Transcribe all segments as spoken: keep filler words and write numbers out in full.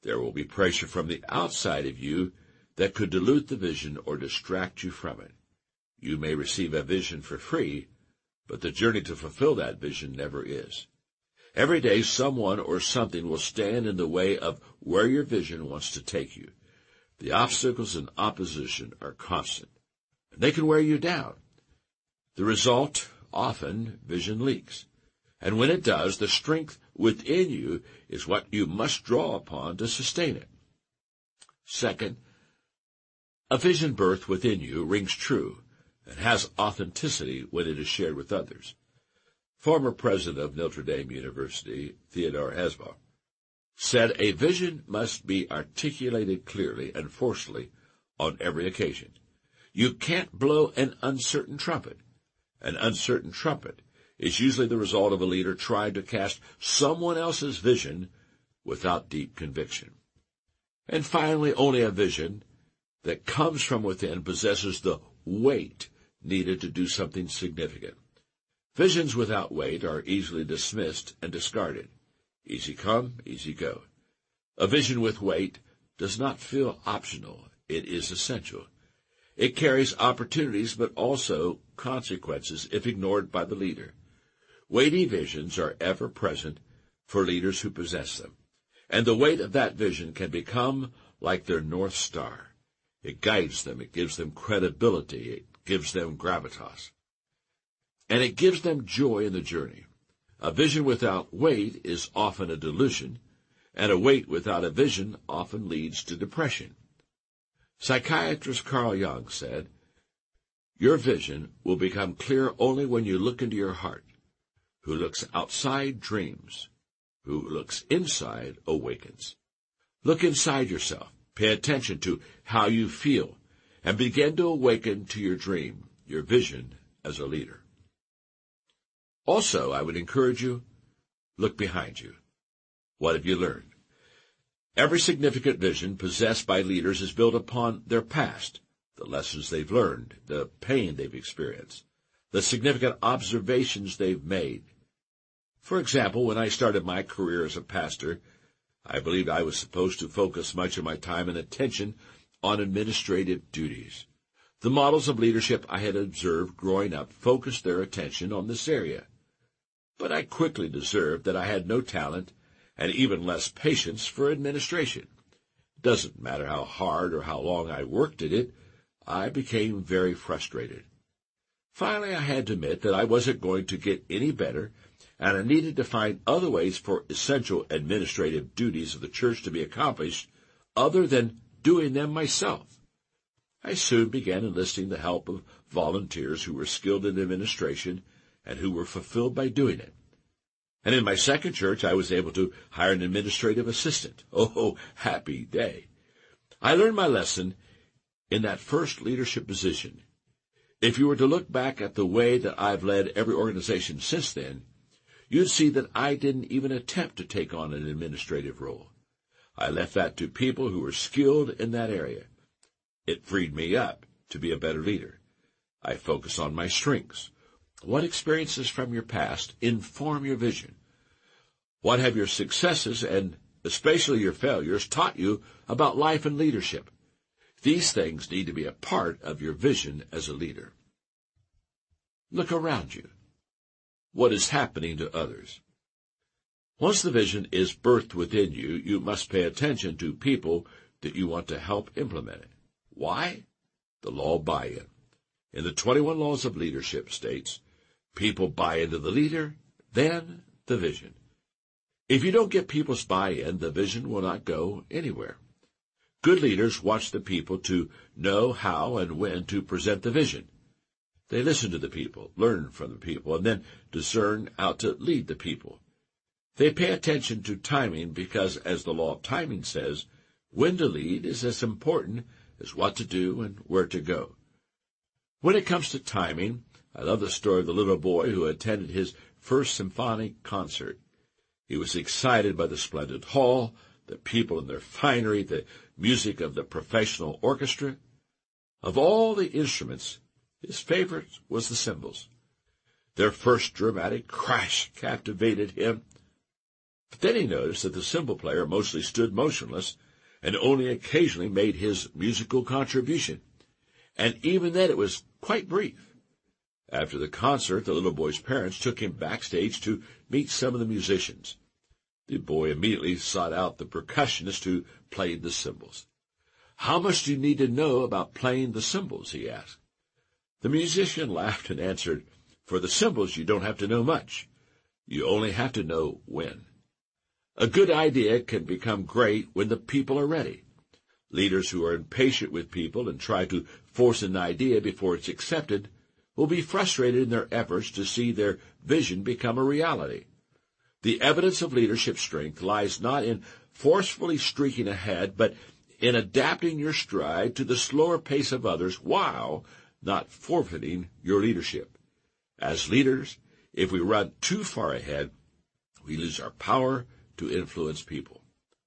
There will be pressure from the outside of you that could dilute the vision or distract you from it. You may receive a vision for free, but the journey to fulfill that vision never is. Every day someone or something will stand in the way of where your vision wants to take you. The obstacles and opposition are constant, and they can wear you down. The result, often, vision leaks. And when it does, the strength within you is what you must draw upon to sustain it. Second, a vision birth within you rings true and has authenticity when it is shared with others. Former president of Notre Dame University, Theodore Hesbaugh, said a vision must be articulated clearly and forcefully on every occasion. You can't blow an uncertain trumpet. An uncertain trumpet is usually the result of a leader trying to cast someone else's vision without deep conviction. And finally, only a vision that comes from within possesses the weight needed to do something significant. Visions without weight are easily dismissed and discarded. Easy come, easy go. A vision with weight does not feel optional. It is essential. It carries opportunities but also consequences if ignored by the leader. Weighty visions are ever present for leaders who possess them, and the weight of that vision can become like their North Star. It guides them, it gives them credibility, it gives them gravitas, and it gives them joy in the journey. A vision without weight is often a delusion, and a weight without a vision often leads to depression. Psychiatrist Carl Jung said, "Your vision will become clear only when you look into your heart. Who looks outside dreams. Who looks inside awakens." Look inside yourself. Pay attention to how you feel, and begin to awaken to your dream, your vision as a leader. Also, I would encourage you, look behind you. What have you learned? Every significant vision possessed by leaders is built upon their past, the lessons they've learned, the pain they've experienced, the significant observations they've made. For example, when I started my career as a pastor, I believed I was supposed to focus much of my time and attention on administrative duties. The models of leadership I had observed growing up focused their attention on this area. But I quickly discerned that I had no talent and even less patience for administration. It doesn't matter how hard or how long I worked at it, I became very frustrated. Finally, I had to admit that I wasn't going to get any better, and I needed to find other ways for essential administrative duties of the church to be accomplished other than doing them myself. I soon began enlisting the help of volunteers who were skilled in administration and who were fulfilled by doing it. And in my second church, I was able to hire an administrative assistant. Oh, happy day. I learned my lesson in that first leadership position. If you were to look back at the way that I've led every organization since then, you'd see that I didn't even attempt to take on an administrative role. I left that to people who were skilled in that area. It freed me up to be a better leader. I focus on my strengths. What experiences from your past inform your vision? What have your successes and especially your failures taught you about life and leadership? These things need to be a part of your vision as a leader. Look around you. What is happening to others? Once the vision is birthed within you, you must pay attention to people that you want to help implement it. Why? The law of buy-in. In the twenty-one Laws of Leadership states, people buy into the leader, then the vision. If you don't get people's buy-in, the vision will not go anywhere. Good leaders watch the people to know how and when to present the vision. They listen to the people, learn from the people, and then discern how to lead the people. They pay attention to timing because, as the law of timing says, when to lead is as important as what to do and where to go. When it comes to timing, I love the story of the little boy who attended his first symphonic concert. He was excited by the splendid hall, the people and their finery, the music of the professional orchestra. Of all the instruments, his favorite was the cymbals. Their first dramatic crash captivated him. Then he noticed that the cymbal player mostly stood motionless and only occasionally made his musical contribution, and even then it was quite brief. After the concert, the little boy's parents took him backstage to meet some of the musicians. The boy immediately sought out the percussionist who played the cymbals. "How much do you need to know about playing the cymbals?" he asked. The musician laughed and answered, "For the cymbals, you don't have to know much. You only have to know when." A good idea can become great when the people are ready. Leaders who are impatient with people and try to force an idea before it's accepted will be frustrated in their efforts to see their vision become a reality. The evidence of leadership strength lies not in forcefully streaking ahead, but in adapting your stride to the slower pace of others while not forfeiting your leadership. As leaders, if we run too far ahead, we lose our power to influence people.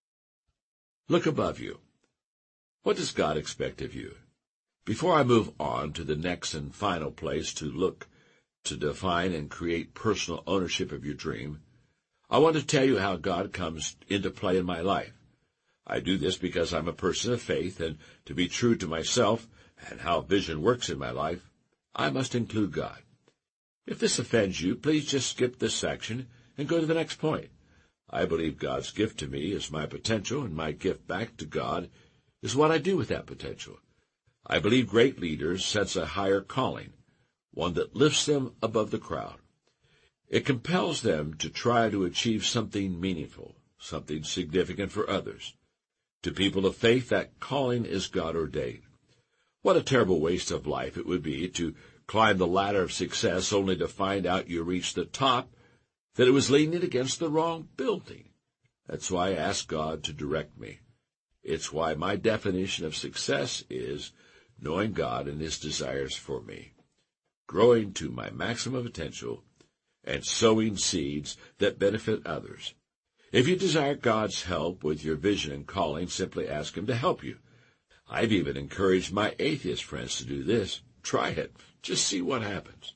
Look above you. What does God expect of you? Before I move on to the next and final place to look to define and create personal ownership of your dream, I want to tell you how God comes into play in my life. I do this because I'm a person of faith, and to be true to myself and how vision works in my life, I must include God. If this offends you, please just skip this section and go to the next point. I believe God's gift to me is my potential, and my gift back to God is what I do with that potential. I believe great leaders sense a higher calling, one that lifts them above the crowd. It compels them to try to achieve something meaningful, something significant for others. To people of faith, that calling is God-ordained. What a terrible waste of life it would be to climb the ladder of success only to find out you reached the top, that it was leaning against the wrong building. That's why I ask God to direct me. It's why my definition of success is knowing God and His desires for me, growing to my maximum potential, and sowing seeds that benefit others. If you desire God's help with your vision and calling, simply ask Him to help you. I've even encouraged my atheist friends to do this. Try it. Just see what happens.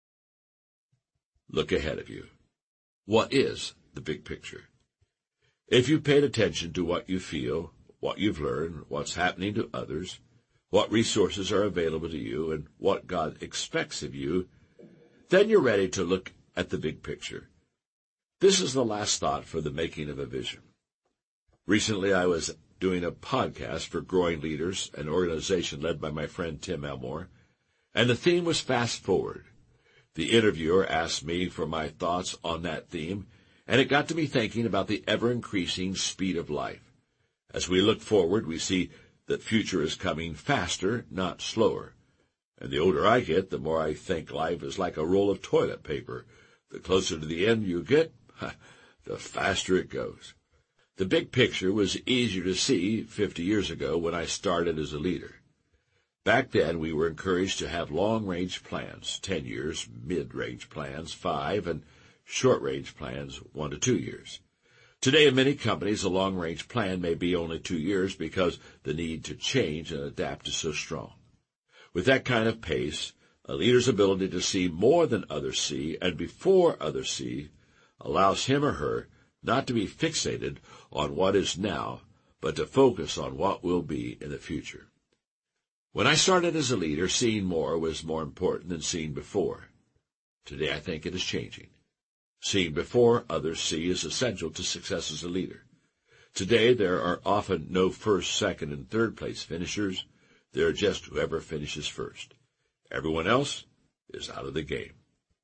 Look ahead of you. What is the big picture? If you paid attention to what you feel, what you've learned, what's happening to others, what resources are available to you, and what God expects of you, then you're ready to look at the big picture. This is the last thought for the making of a vision. Recently, I was doing a podcast for Growing Leaders, an organization led by my friend Tim Elmore, and the theme was Fast Forward. The interviewer asked me for my thoughts on that theme, and it got to me thinking about the ever-increasing speed of life. As we look forward, we see that future is coming faster, not slower. And the older I get, the more I think life is like a roll of toilet paper. The closer to the end you get, the faster it goes. The big picture was easier to see fifty years ago when I started as a leader. Back then, we were encouraged to have long-range plans, ten years, mid-range plans, five, and short-range plans, one to two years. Today, in many companies, a long-range plan may be only two years because the need to change and adapt is so strong. With that kind of pace, a leader's ability to see more than others see and before others see allows him or her not to be fixated on what is now, but to focus on what will be in the future. When I started as a leader, seeing more was more important than seeing before. Today, I think it is changing. Seeing before others see is essential to success as a leader. Today, there are often no first, second, and third place finishers. There are just whoever finishes first. Everyone else is out of the game.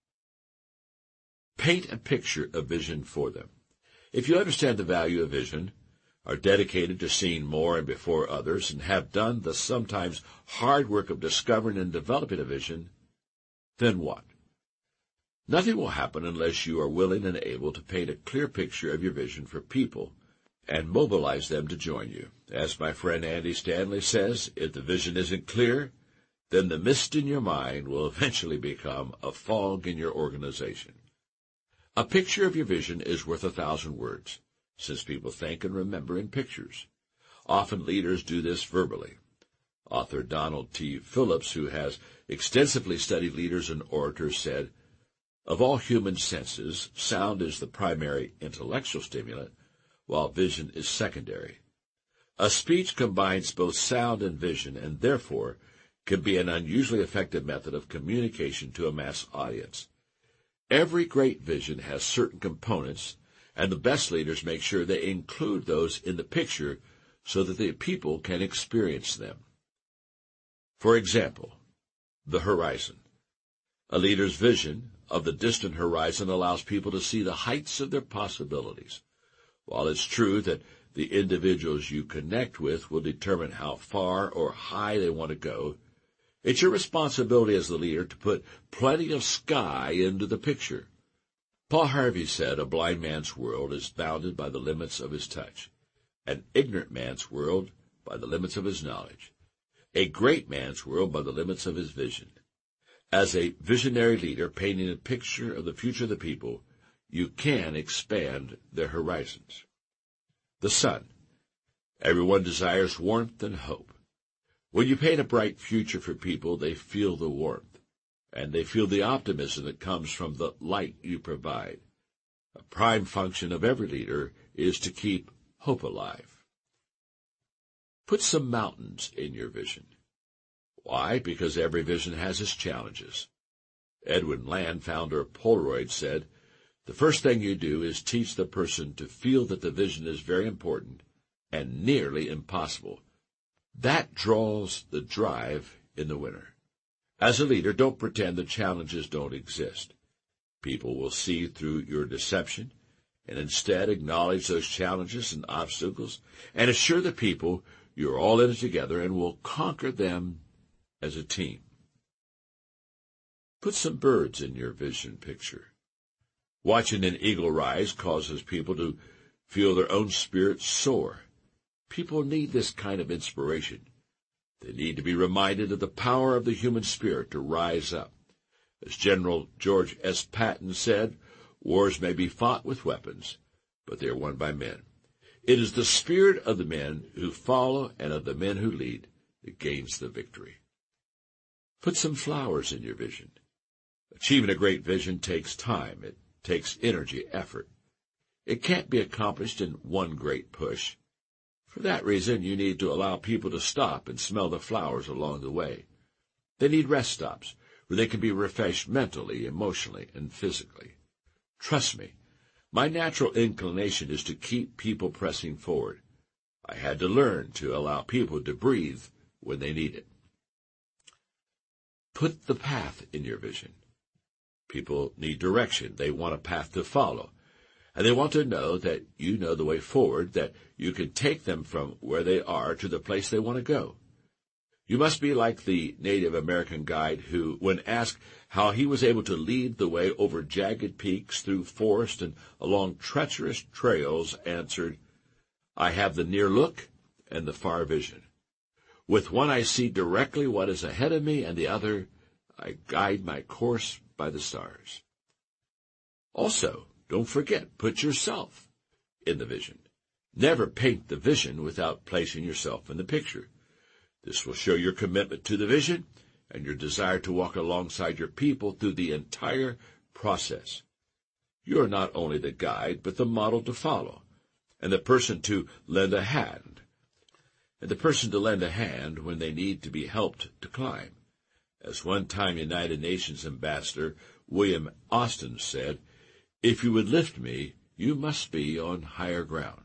Paint a picture of vision for them. If you understand the value of vision, are dedicated to seeing more and before others, and have done the sometimes hard work of discovering and developing a vision, then what? Nothing will happen unless you are willing and able to paint a clear picture of your vision for people and mobilize them to join you. As my friend Andy Stanley says, if the vision isn't clear, then the mist in your mind will eventually become a fog in your organization. A picture of your vision is worth a thousand words, since people think and remember in pictures. Often leaders do this verbally. Author Donald T. Phillips, who has extensively studied leaders and orators, said, Of all human senses, sound is the primary intellectual stimulant, while vision is secondary. A speech combines both sound and vision, and therefore can be an unusually effective method of communication to a mass audience. Every great vision has certain components, and the best leaders make sure they include those in the picture so that the people can experience them. For example, the horizon. A leader's vision of the distant horizon allows people to see the heights of their possibilities. While it's true that the individuals you connect with will determine how far or high they want to go, it's your responsibility as the leader to put plenty of sky into the picture. Paul Harvey said a blind man's world is bounded by the limits of his touch, an ignorant man's world by the limits of his knowledge, a great man's world by the limits of his vision. As a visionary leader painting a picture of the future of the people, you can expand their horizons. The sun. Everyone desires warmth and hope. When you paint a bright future for people, they feel the warmth, and they feel the optimism that comes from the light you provide. A prime function of every leader is to keep hope alive. Put some mountains in your vision. Why? Because every vision has its challenges. Edwin Land, founder of Polaroid, said, "The first thing you do is teach the person to feel that the vision is very important and nearly impossible. That draws the drive in the winner." As a leader, don't pretend the challenges don't exist. People will see through your deception and instead acknowledge those challenges and obstacles and assure the people you're all in it together and will conquer them as a team. Put some birds in your vision picture. Watching an eagle rise causes people to feel their own spirits soar. People need this kind of inspiration. They need to be reminded of the power of the human spirit to rise up. As General George S. Patton said, "Wars may be fought with weapons, but they are won by men. It is the spirit of the men who follow and of the men who lead that gains the victory." Put some flowers in your vision. Achieving a great vision takes time. It takes energy, effort. It can't be accomplished in one great push. For that reason, you need to allow people to stop and smell the flowers along the way. They need rest stops where they can be refreshed mentally, emotionally, and physically. Trust me, my natural inclination is to keep people pressing forward. I had to learn to allow people to breathe when they need it. Put the path in your vision. People need direction. They want a path to follow. And they want to know that you know the way forward, that you can take them from where they are to the place they want to go. You must be like the Native American guide who, when asked how he was able to lead the way over jagged peaks, through forest, and along treacherous trails, answered, "I have the near look and the far vision. With one I see directly what is ahead of me, and the other I guide my course by the stars." Also, don't forget, put yourself in the vision. Never paint the vision without placing yourself in the picture. This will show your commitment to the vision and your desire to walk alongside your people through the entire process. You are not only the guide, but the model to follow, and the person to lend a hand, and the person to lend a hand when they need to be helped to climb. As one-time United Nations Ambassador William Austin said, "If you would lift me, you must be on higher ground."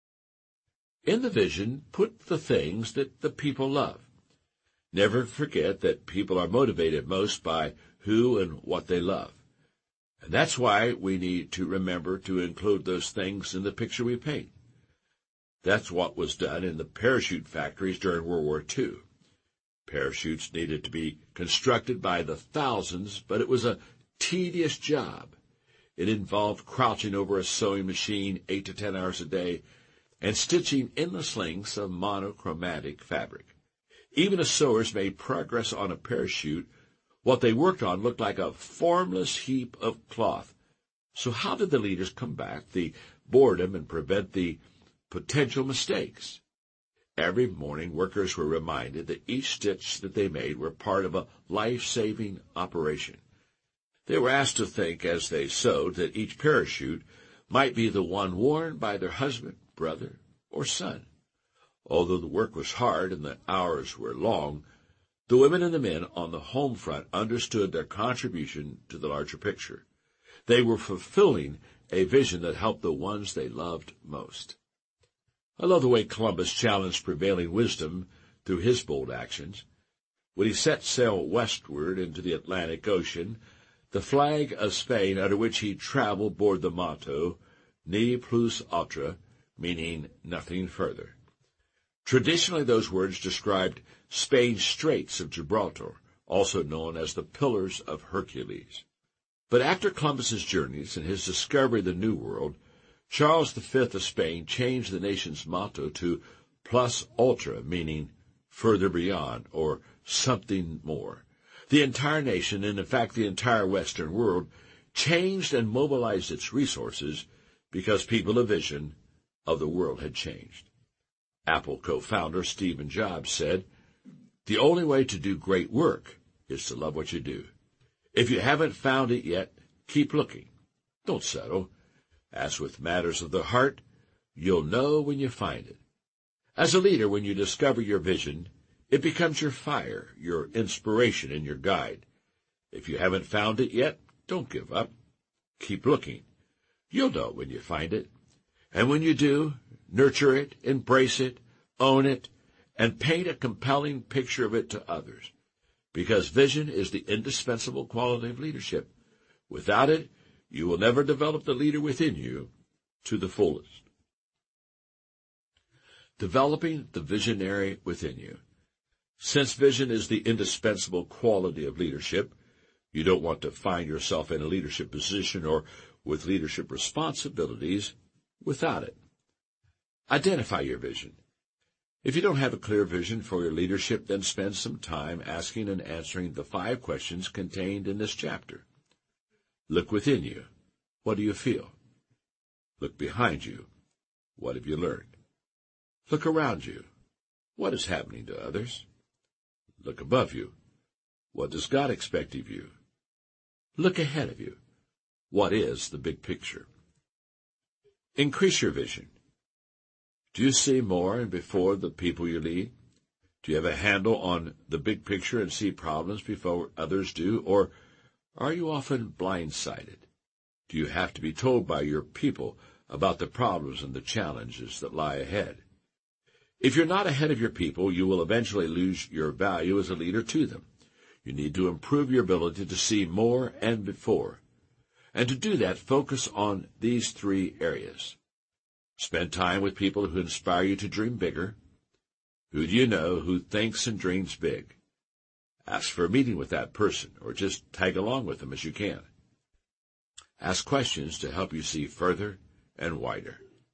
In the vision, put the things that the people love. Never forget that people are motivated most by who and what they love. And that's why we need to remember to include those things in the picture we paint. That's what was done in the parachute factories during World War Two. Parachutes needed to be constructed by the thousands, but it was a tedious job. It involved crouching over a sewing machine eight to ten hours a day and stitching endless lengths of monochromatic fabric. Even as sewers made progress on a parachute, what they worked on looked like a formless heap of cloth. So how did the leaders combat the boredom and prevent the potential mistakes? Every morning, workers were reminded that each stitch that they made were part of a life-saving operation. They were asked to think as they sewed that each parachute might be the one worn by their husband, brother, or son. Although the work was hard and the hours were long, the women and the men on the home front understood their contribution to the larger picture. They were fulfilling a vision that helped the ones they loved most. I love the way Columbus challenged prevailing wisdom through his bold actions. When he set sail westward into the Atlantic Ocean, the flag of Spain under which he traveled bore the motto, "Ne plus ultra," meaning nothing further. Traditionally, those words described Spain's Straits of Gibraltar, also known as the Pillars of Hercules. But after Columbus's journeys and his discovery of the New World, Charles the Fifth of Spain changed the nation's motto to plus ultra, meaning further beyond, or something more. The entire nation, and in fact the entire Western world, changed and mobilized its resources because people of vision of the world had changed. Apple co-founder Steve Jobs said, "The only way to do great work is to love what you do. If you haven't found it yet, keep looking. Don't settle. As with matters of the heart, you'll know when you find it." As a leader, when you discover your vision, it becomes your fire, your inspiration, and your guide. If you haven't found it yet, don't give up. Keep looking. You'll know when you find it. And when you do, nurture it, embrace it, own it, and paint a compelling picture of it to others. Because vision is the indispensable quality of leadership. Without it, you will never develop the leader within you to the fullest. Developing the visionary within you. Since vision is the indispensable quality of leadership, you don't want to find yourself in a leadership position or with leadership responsibilities without it. Identify your vision. If you don't have a clear vision for your leadership, then spend some time asking and answering the five questions contained in this chapter. Look within you. What do you feel? Look behind you. What have you learned? Look around you. What is happening to others? Look above you. What does God expect of you? Look ahead of you. What is the big picture? Increase your vision. Do you see more and before the people you lead? Do you have a handle on the big picture and see problems before others do? Or are you often blindsided? Do you have to be told by your people about the problems and the challenges that lie ahead? If you're not ahead of your people, you will eventually lose your value as a leader to them. You need to improve your ability to see more and before. And to do that, focus on these three areas. Spend time with people who inspire you to dream bigger. Who do you know who thinks and dreams big? Ask for a meeting with that person, or just tag along with them as you can. Ask questions to help you see further and wider.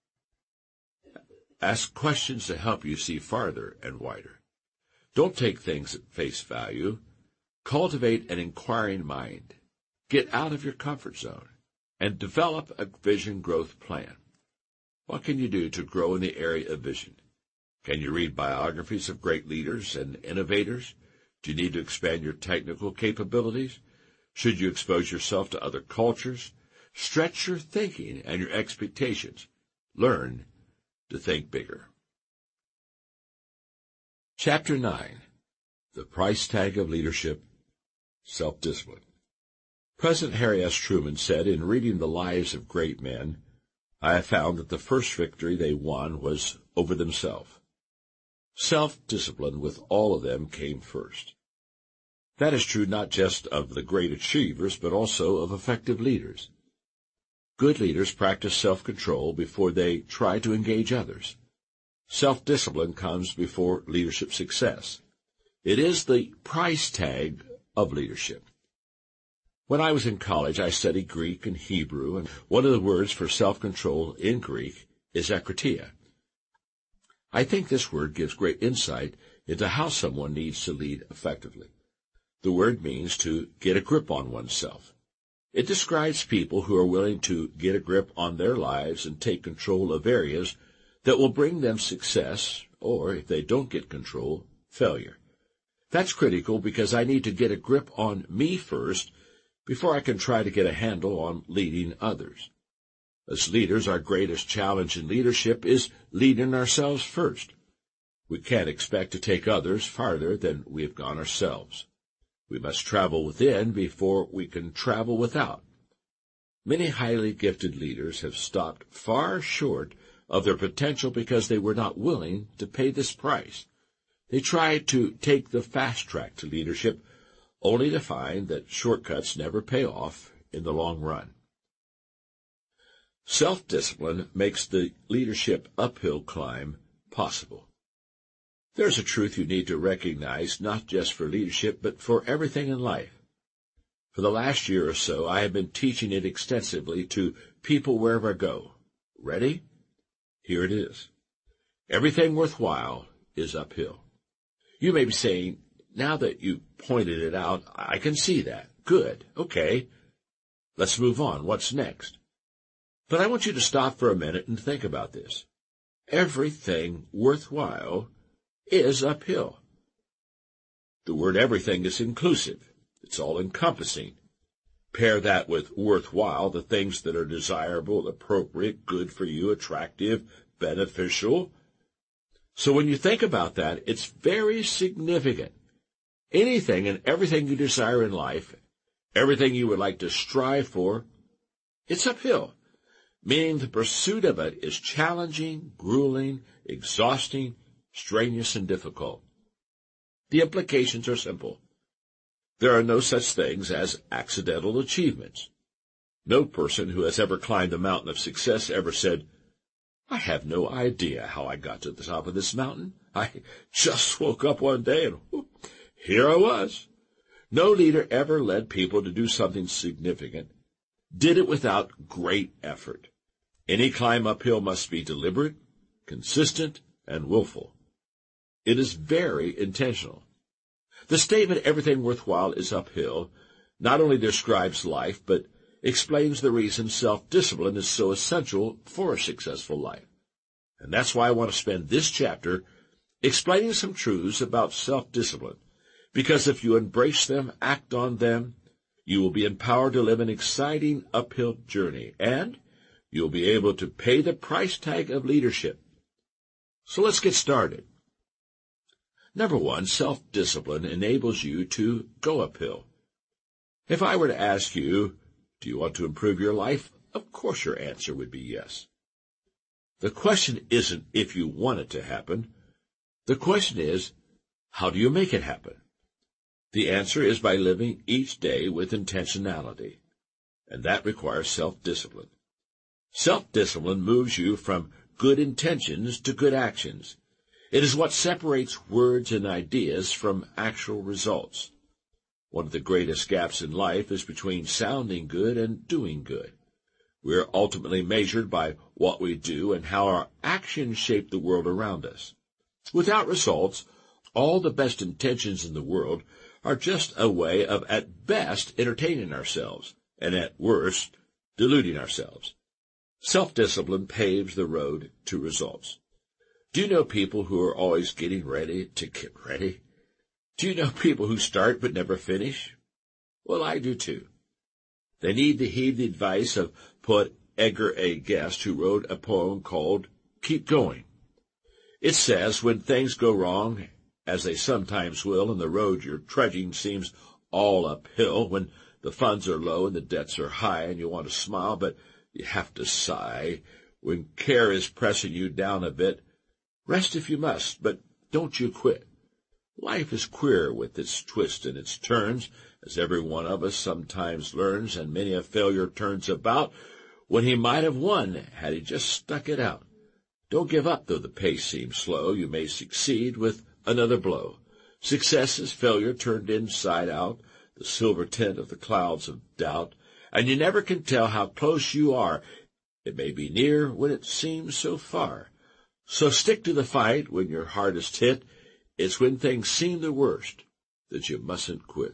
Ask questions to help you see farther and wider. Don't take things at face value. Cultivate an inquiring mind. Get out of your comfort zone and develop a vision growth plan. What can you do to grow in the area of vision? Can you read biographies of great leaders and innovators? Do you need to expand your technical capabilities? Should you expose yourself to other cultures? Stretch your thinking and your expectations. Learn to think bigger. Chapter nine. The Price Tag of Leadership, Self-Discipline. President Harry S. Truman said, in reading the lives of great men, I have found that the first victory they won was over themselves. Self-discipline with all of them came first. That is true not just of the great achievers, but also of effective leaders. Good leaders practice self-control before they try to engage others. Self-discipline comes before leadership success. It is the price tag of leadership. When I was in college, I studied Greek and Hebrew, and one of the words for self-control in Greek is akratia. I think this word gives great insight into how someone needs to lead effectively. The word means to get a grip on oneself. It describes people who are willing to get a grip on their lives and take control of areas that will bring them success, or, if they don't get control, failure. That's critical because I need to get a grip on me first before I can try to get a handle on leading others. As leaders, our greatest challenge in leadership is leading ourselves first. We can't expect to take others farther than we have gone ourselves. We must travel within before we can travel without. Many highly gifted leaders have stopped far short of their potential because they were not willing to pay this price. They tried to take the fast track to leadership, only to find that shortcuts never pay off in the long run. Self-discipline makes the leadership uphill climb possible. There's a truth you need to recognize, not just for leadership, but for everything in life. For the last year or so, I have been teaching it extensively to people wherever I go. Ready? Here it is. Everything worthwhile is uphill. You may be saying, now that you pointed it out, I can see that. Good. Okay. Let's move on. What's next? But I want you to stop for a minute and think about this. Everything worthwhile is uphill. The word everything is inclusive. It's all-encompassing. Pair that with worthwhile, the things that are desirable, appropriate, good for you, attractive, beneficial. So when you think about that, it's very significant. Anything and everything you desire in life, everything you would like to strive for, it's uphill, meaning the pursuit of it is challenging, grueling, exhausting, strenuous, and difficult. The implications are simple. There are no such things as accidental achievements. No person who has ever climbed the mountain of success ever said, I have no idea how I got to the top of this mountain. I just woke up one day and whoop, here I was. No leader ever led people to do something significant, did it without great effort. Any climb uphill must be deliberate, consistent, and willful. It is very intentional. The statement, everything worthwhile is uphill, not only describes life, but explains the reason self-discipline is so essential for a successful life. And that's why I want to spend this chapter explaining some truths about self-discipline, because if you embrace them, act on them, you will be empowered to live an exciting uphill journey, and you'll be able to pay the price tag of leadership. So let's get started. Number one, self-discipline enables you to go uphill. If I were to ask you, do you want to improve your life? Of course your answer would be yes. The question isn't if you want it to happen. The question is, how do you make it happen? The answer is by living each day with intentionality, and that requires self-discipline. Self-discipline moves you from good intentions to good actions. It is what separates words and ideas from actual results. One of the greatest gaps in life is between sounding good and doing good. We are ultimately measured by what we do and how our actions shape the world around us. Without results, all the best intentions in the world are just a way of, at best, entertaining ourselves, and at worst, deluding ourselves. Self-discipline paves the road to results. Do you know people who are always getting ready to get ready? Do you know people who start but never finish? Well, I do too. They need to heed the advice of poet Edgar A. Guest, who wrote a poem called Keep Going. It says, when things go wrong, as they sometimes will, and the road you're trudging seems all uphill, when the funds are low and the debts are high and you want to smile, but you have to sigh, when care is pressing you down a bit, rest if you must, but don't you quit. Life is queer with its twists and its turns, as every one of us sometimes learns, and many a failure turns about when he might have won had he just stuck it out. Don't give up, though the pace seems slow. You may succeed with another blow. Success is failure turned inside out, the silver tint of the clouds of doubt, and you never can tell how close you are. It may be near when it seems so far. So stick to the fight when you're hardest hit. It's when things seem the worst that you mustn't quit.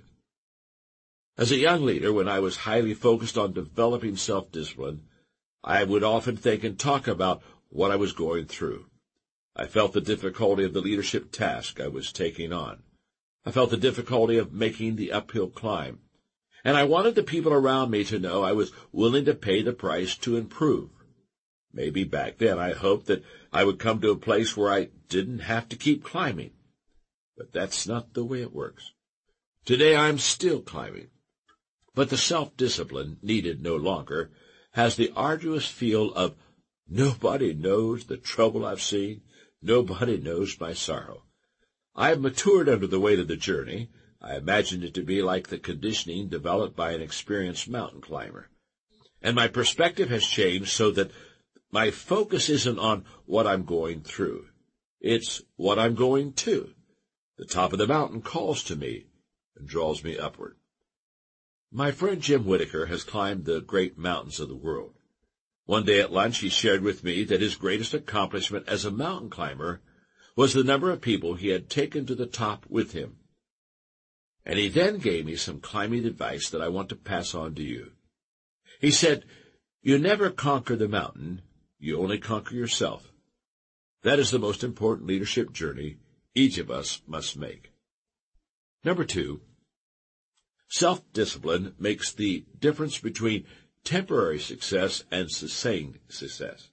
As a young leader, when I was highly focused on developing self-discipline, I would often think and talk about what I was going through. I felt the difficulty of the leadership task I was taking on. I felt the difficulty of making the uphill climb. And I wanted the people around me to know I was willing to pay the price to improve. Maybe back then I hoped that I would come to a place where I didn't have to keep climbing. But that's not the way it works. Today I'm still climbing. But the self-discipline needed no longer has the arduous feel of nobody knows the trouble I've seen, nobody knows my sorrow. I have matured under the weight of the journey. I imagined it to be like the conditioning developed by an experienced mountain climber. And my perspective has changed so that my focus isn't on what I'm going through. It's what I'm going to. The top of the mountain calls to me and draws me upward. My friend Jim Whittaker has climbed the great mountains of the world. One day at lunch he shared with me that his greatest accomplishment as a mountain climber was the number of people he had taken to the top with him. And he then gave me some climbing advice that I want to pass on to you. He said, "You never conquer the mountain, you only conquer yourself." That is the most important leadership journey each of us must make. Number two, self-discipline makes the difference between temporary success and sustained success.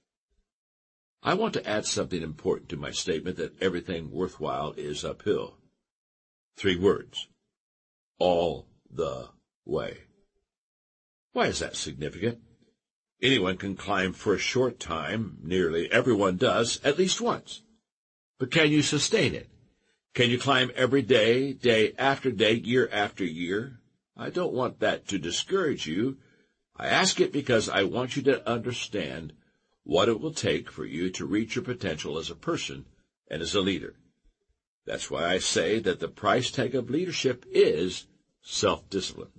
I want to add something important to my statement that everything worthwhile is uphill. Three words. All the way. Why is that significant? Anyone can climb for a short time. Nearly everyone does, at least once. But can you sustain it? Can you climb every day, day after day, year after year? I don't want that to discourage you. I ask it because I want you to understand what it will take for you to reach your potential as a person and as a leader. That's why I say that the price tag of leadership is self-discipline.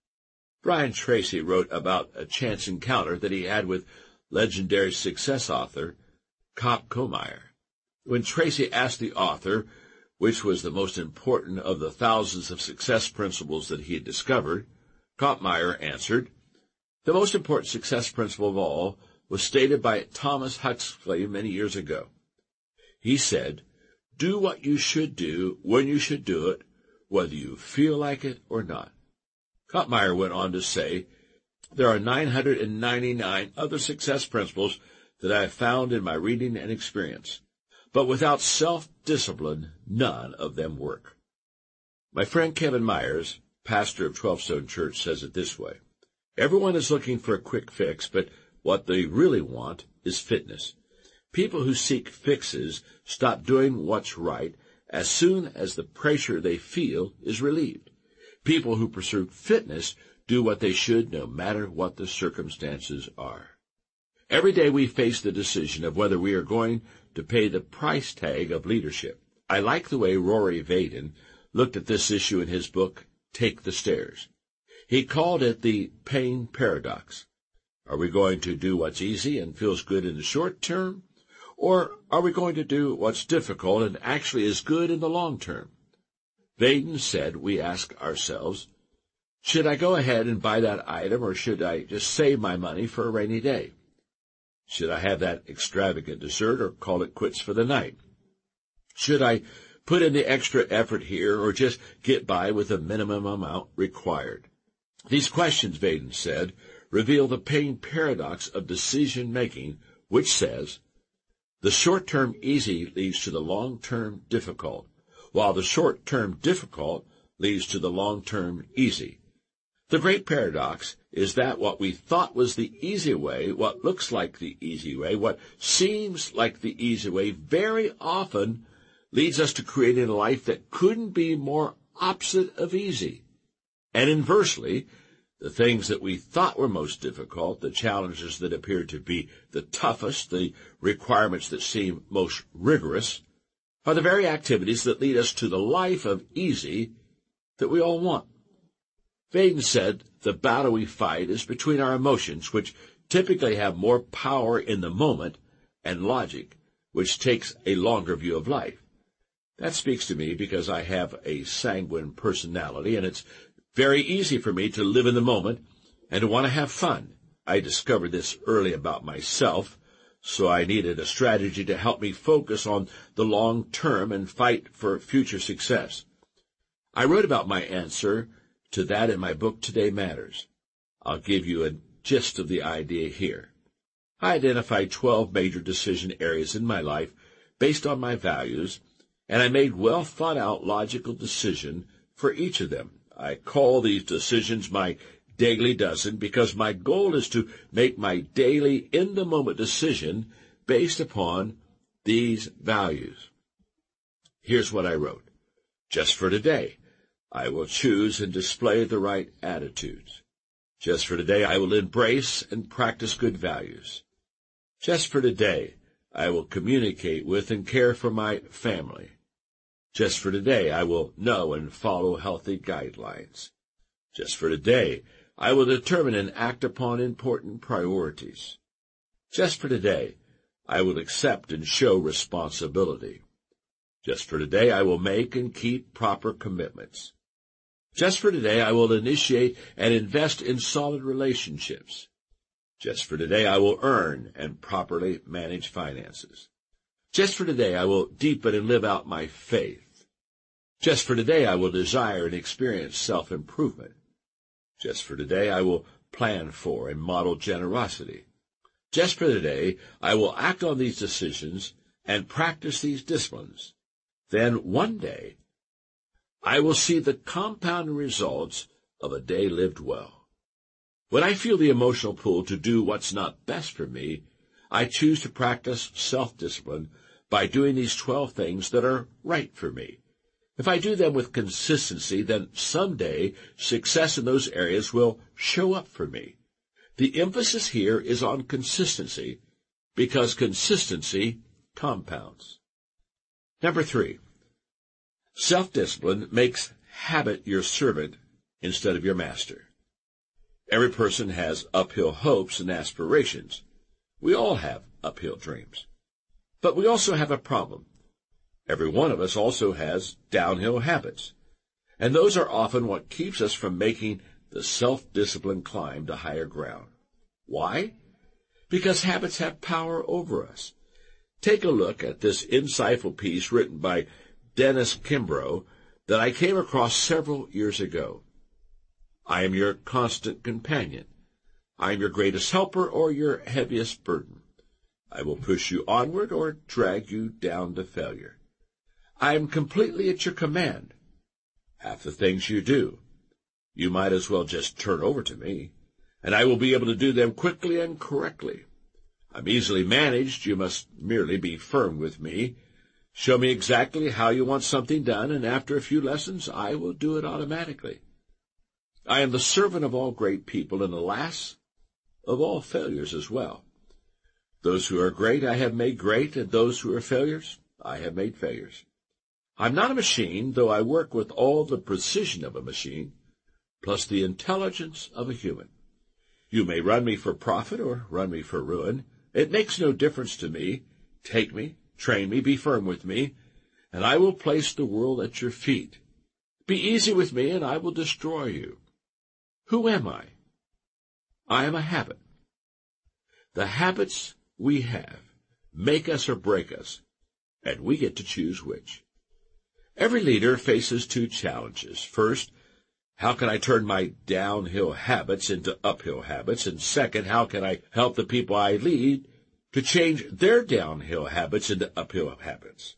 Brian Tracy wrote about a chance encounter that he had with legendary success author Cop Comeyer. When Tracy asked the author which was the most important of the thousands of success principles that he had discovered, Comeyer answered, "The most important success principle of all was stated by Thomas Huxley many years ago. He said, 'Do what you should do when you should do it, whether you feel like it or not.'" Comeyer went on to say, "There are nine hundred ninety-nine other success principles that I have found in my reading and experience, but without self-discipline, none of them work." My friend Kevin Myers, pastor of Twelve Stone Church, says it this way, "Everyone is looking for a quick fix, but what they really want is fitness. People who seek fixes stop doing what's right as soon as the pressure they feel is relieved. People who pursue fitness do what they should no matter what the circumstances are." Every day we face the decision of whether we are going to pay the price tag of leadership. I like the way Rory Vaden looked at this issue in his book, Take the Stairs. He called it the pain paradox. Are we going to do what's easy and feels good in the short term, or are we going to do what's difficult and actually is good in the long term? Vaden said we ask ourselves, should I go ahead and buy that item, or should I just save my money for a rainy day? Should I have that extravagant dessert or call it quits for the night? Should I put in the extra effort here or just get by with the minimum amount required? These questions, Vaden said, reveal the pain paradox of decision-making, which says, the short-term easy leads to the long-term difficult, while the short-term difficult leads to the long-term easy. The great paradox is that what we thought was the easy way, what looks like the easy way, what seems like the easy way, very often leads us to creating a life that couldn't be more opposite of easy. And inversely, the things that we thought were most difficult, the challenges that appeared to be the toughest, the requirements that seem most rigorous, are the very activities that lead us to the life of easy that we all want. Vaden said the battle we fight is between our emotions, which typically have more power in the moment, and logic, which takes a longer view of life. That speaks to me because I have a sanguine personality, and it's very easy for me to live in the moment and to want to have fun. I discovered this early about myself, so I needed a strategy to help me focus on the long term and fight for future success. I wrote about my answer to that in my book, Today Matters. I'll give you a gist of the idea here. I identified twelve major decision areas in my life based on my values, and I made well-thought-out logical decision for each of them. I call these decisions my daily dozen because my goal is to make my daily, in-the-moment decision based upon these values. Here's what I wrote. Just for today, I will choose and display the right attitudes. Just for today, I will embrace and practice good values. Just for today, I will communicate with and care for my family. Just for today, I will know and follow healthy guidelines. Just for today, I will determine and act upon important priorities. Just for today, I will accept and show responsibility. Just for today, I will make and keep proper commitments. Just for today, I will initiate and invest in solid relationships. Just for today, I will earn and properly manage finances. Just for today, I will deepen and live out my faith. Just for today, I will desire and experience self-improvement. Just for today, I will plan for and model generosity. Just for today, I will act on these decisions and practice these disciplines. Then one day, I will see the compounding results of a day lived well. When I feel the emotional pull to do what's not best for me, I choose to practice self-discipline by doing these twelve things that are right for me. If I do them with consistency, then someday success in those areas will show up for me. The emphasis here is on consistency, because consistency compounds. Number three, self-discipline makes habit your servant instead of your master. Every person has uphill hopes and aspirations. We all have uphill dreams. But we also have a problem. Every one of us also has downhill habits. And those are often what keeps us from making the self-discipline climb to higher ground. Why? Because habits have power over us. Take a look at this insightful piece written by Dennis Kimbrough that I came across several years ago. I am your constant companion. I am your greatest helper or your heaviest burden. I will push you onward or drag you down to failure. I am completely at your command. Half the things you do, you might as well just turn over to me, and I will be able to do them quickly and correctly. I'm easily managed. You must merely be firm with me. Show me exactly how you want something done, and after a few lessons, I will do it automatically. I am the servant of all great people, and alas, of all failures as well. Those who are great I have made great, and those who are failures I have made failures. I'm not a machine, though I work with all the precision of a machine, plus the intelligence of a human. You may run me for profit or run me for ruin. It makes no difference to me. Take me, train me, be firm with me, and I will place the world at your feet. Be easy with me, and I will destroy you. Who am I? I am a habit. The habits we have make us or break us, and we get to choose which. Every leader faces two challenges. First, how can I turn my downhill habits into uphill habits? And second, how can I help the people I lead to change their downhill habits into uphill habits?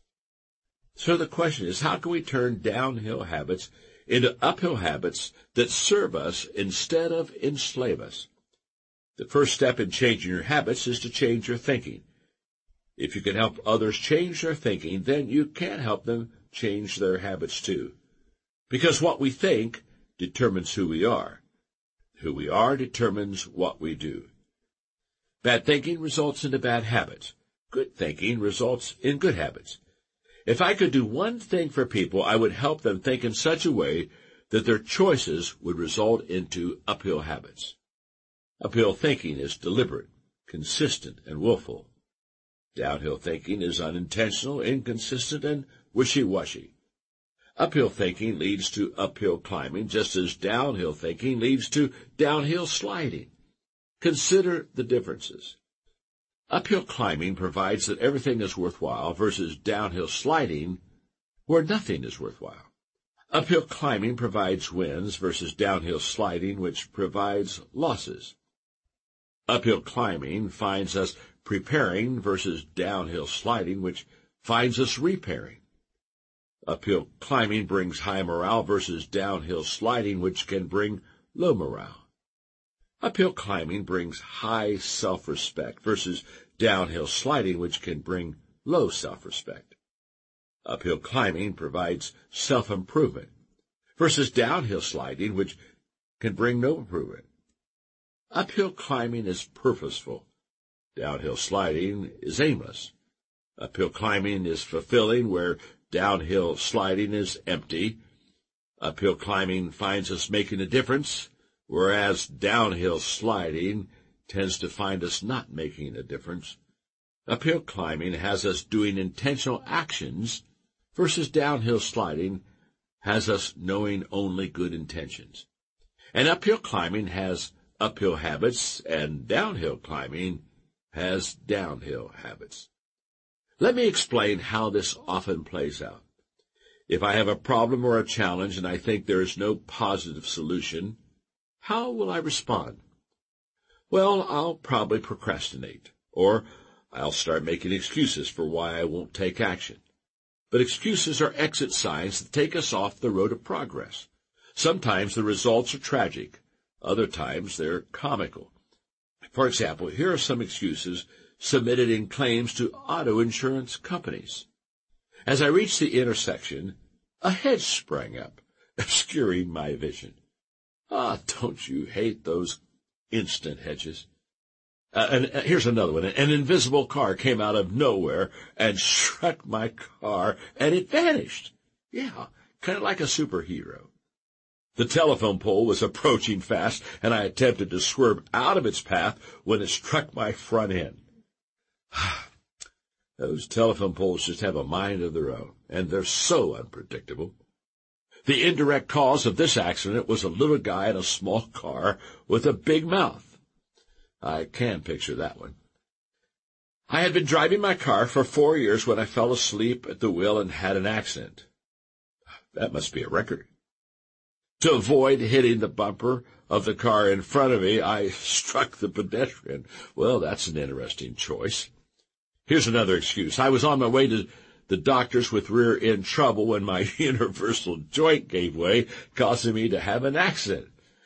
So the question is, how can we turn downhill habits into uphill habits that serve us instead of enslave us? The first step in changing your habits is to change your thinking. If you can help others change their thinking, then you can help them change their habits too. Because what we think determines who we are. Who we are determines what we do. Bad thinking results into bad habits. Good thinking results in good habits. If I could do one thing for people, I would help them think in such a way that their choices would result into uphill habits. Uphill thinking is deliberate, consistent, and willful. Downhill thinking is unintentional, inconsistent, and wishy-washy. Uphill thinking leads to uphill climbing, just as downhill thinking leads to downhill sliding. Consider the differences. Uphill climbing provides that everything is worthwhile versus downhill sliding where nothing is worthwhile. Uphill climbing provides wins versus downhill sliding, which provides losses. Uphill climbing finds us preparing versus downhill sliding, which finds us repairing. Uphill climbing brings high morale versus downhill sliding, which can bring low morale. Uphill climbing brings high self-respect versus downhill sliding, which can bring low self-respect. Uphill climbing provides self-improvement versus downhill sliding, which can bring no improvement. Uphill climbing is purposeful. Downhill sliding is aimless. Uphill climbing is fulfilling, where downhill sliding is empty. Uphill climbing finds us making a difference, whereas downhill sliding tends to find us not making a difference. Uphill climbing has us doing intentional actions, versus downhill sliding has us knowing only good intentions. And uphill climbing has uphill habits, and downhill climbing has downhill habits. Let me explain how this often plays out. If I have a problem or a challenge and I think there is no positive solution, how will I respond? Well, I'll probably procrastinate, or I'll start making excuses for why I won't take action. But excuses are exit signs that take us off the road of progress. Sometimes the results are tragic. Other times they're comical. For example, here are some excuses submitted in claims to auto insurance companies. As I reached the intersection, a hedge sprang up, obscuring my vision. Ah, don't you hate those instant hedges? Uh, and uh, here's another one. An invisible car came out of nowhere and struck my car, and it vanished. Yeah, kind of like a superhero. The telephone pole was approaching fast, and I attempted to swerve out of its path when it struck my front end. Those telephone poles just have a mind of their own, and they're so unpredictable. The indirect cause of this accident was a little guy in a small car with a big mouth. I can picture that one. I had been driving my car for four years when I fell asleep at the wheel and had an accident. That must be a record. To avoid hitting the bumper of the car in front of me, I struck the pedestrian. Well, that's an interesting choice. Here's another excuse. I was on my way to the doctor's with rear-end trouble when my universal joint gave way, causing me to have an accident.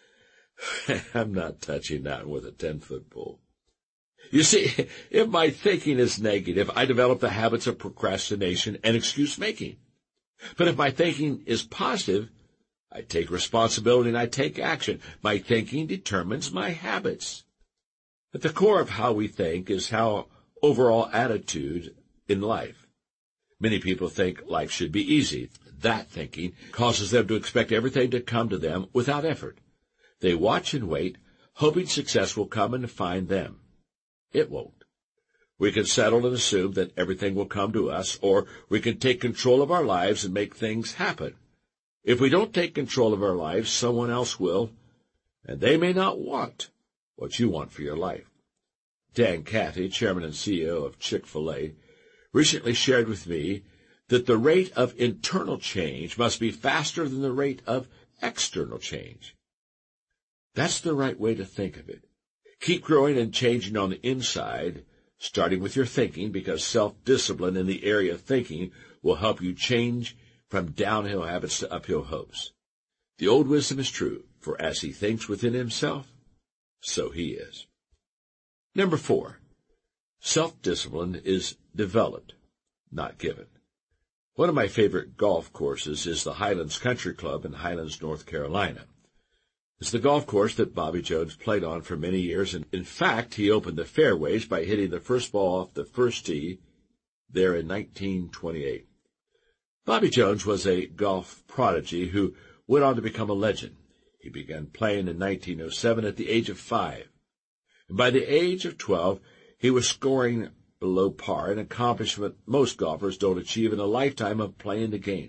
I'm not touching that with a ten-foot pole. You see, if my thinking is negative, I develop the habits of procrastination and excuse-making. But if my thinking is positive, I take responsibility and I take action. My thinking determines my habits. At the core of how we think is our overall attitude in life. Many people think life should be easy. That thinking causes them to expect everything to come to them without effort. They watch and wait, hoping success will come and find them. It won't. We can settle and assume that everything will come to us, or we can take control of our lives and make things happen. If we don't take control of our lives, someone else will, and they may not want what you want for your life. Dan Cathy, chairman and C E O of Chick-fil-A, recently shared with me that the rate of internal change must be faster than the rate of external change. That's the right way to think of it. Keep growing and changing on the inside, starting with your thinking, because self-discipline in the area of thinking will help you change from downhill habits to uphill hopes. The old wisdom is true, for as he thinks within himself, so he is. Number four, self-discipline is developed, not given. One of my favorite golf courses is the Highlands Country Club in Highlands, North Carolina. It's the golf course that Bobby Jones played on for many years, and in fact, he opened the fairways by hitting the first ball off the first tee there in nineteen twenty-eight. Bobby Jones was a golf prodigy who went on to become a legend. He began playing in nineteen oh seven at the age of five. And by the age of twelve, he was scoring below par, an accomplishment most golfers don't achieve in a lifetime of playing the game.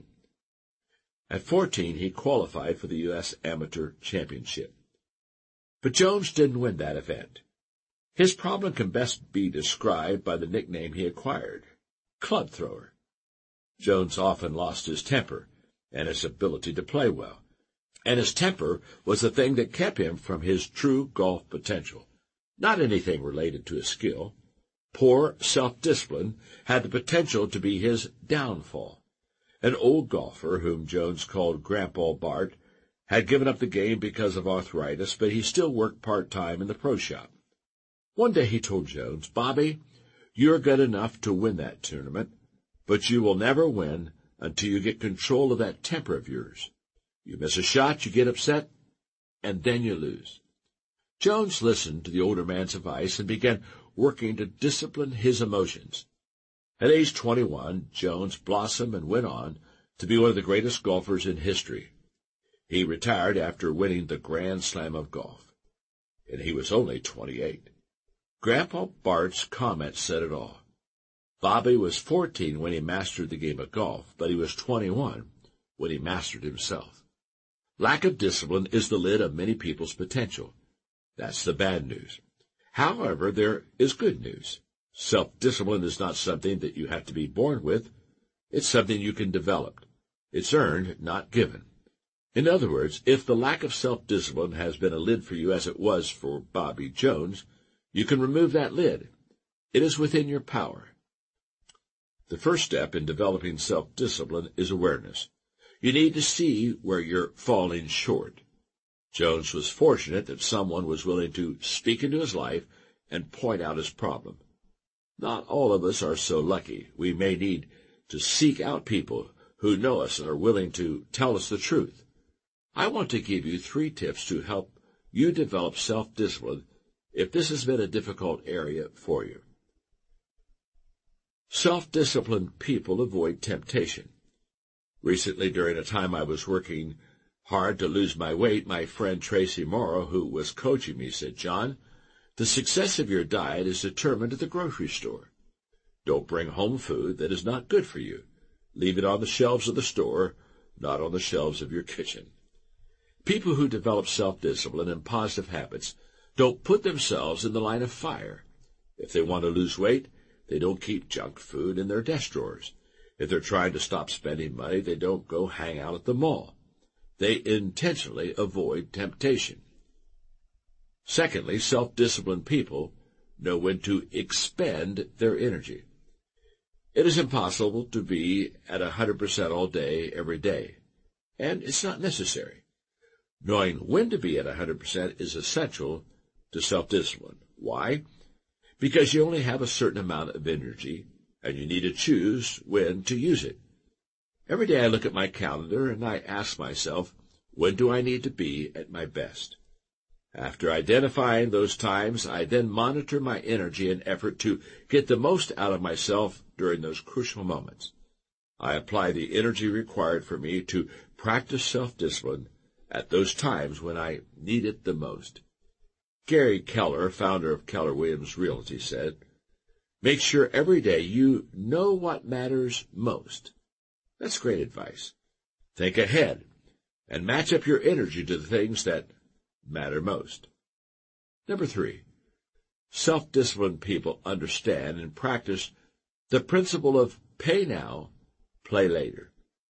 At fourteen, he qualified for the U S Amateur Championship. But Jones didn't win that event. His problem can best be described by the nickname he acquired, club thrower. Jones often lost his temper, and his ability to play well. And his temper was the thing that kept him from his true golf potential, not anything related to his skill. Poor self-discipline had the potential to be his downfall. An old golfer, whom Jones called Grandpa Bart, had given up the game because of arthritis, but he still worked part-time in the pro shop. One day he told Jones, "Bobby, you're good enough to win that tournament, but you will never win until you get control of that temper of yours. You miss a shot, you get upset, and then you lose." Jones listened to the older man's advice and began working to discipline his emotions. At age twenty-one, Jones blossomed and went on to be one of the greatest golfers in history. He retired after winning the Grand Slam of golf, and he was only twenty-eight. Grandpa Bart's comment said it all. Bobby was fourteen when he mastered the game of golf, but he was twenty-one when he mastered himself. Lack of discipline is the lid of many people's potential. That's the bad news. However, there is good news. Self-discipline is not something that you have to be born with. It's something you can develop. It's earned, not given. In other words, if the lack of self-discipline has been a lid for you as it was for Bobby Jones, you can remove that lid. It is within your power. The first step in developing self-discipline is awareness. You need to see where you're falling short. Jones was fortunate that someone was willing to speak into his life and point out his problem. Not all of us are so lucky. We may need to seek out people who know us and are willing to tell us the truth. I want to give you three tips to help you develop self-discipline if this has been a difficult area for you. Self-disciplined people avoid temptation. Recently, during a time I was working hard to lose my weight, my friend Tracy Morrow, who was coaching me, said, "John, the success of your diet is determined at the grocery store. Don't bring home food that is not good for you. Leave it on the shelves of the store, not on the shelves of your kitchen." People who develop self-discipline and positive habits don't put themselves in the line of fire. If they want to lose weight, they don't keep junk food in their desk drawers. If they're trying to stop spending money, they don't go hang out at the mall. They intentionally avoid temptation. Secondly, self-disciplined people know when to expend their energy. It is impossible to be at one hundred percent all day, every day, and it's not necessary. Knowing when to be at one hundred percent is essential to self-discipline. Why? Because you only have a certain amount of energy, and you need to choose when to use it. Every day I look at my calendar and I ask myself, when do I need to be at my best? After identifying those times, I then monitor my energy and effort to get the most out of myself during those crucial moments. I apply the energy required for me to practice self-discipline at those times when I need it the most. Gary Keller, founder of Keller Williams Realty, said, "Make sure every day you know what matters most." That's great advice. Think ahead and match up your energy to the things that matter most. Number three, self-disciplined people understand and practice the principle of pay now, play later.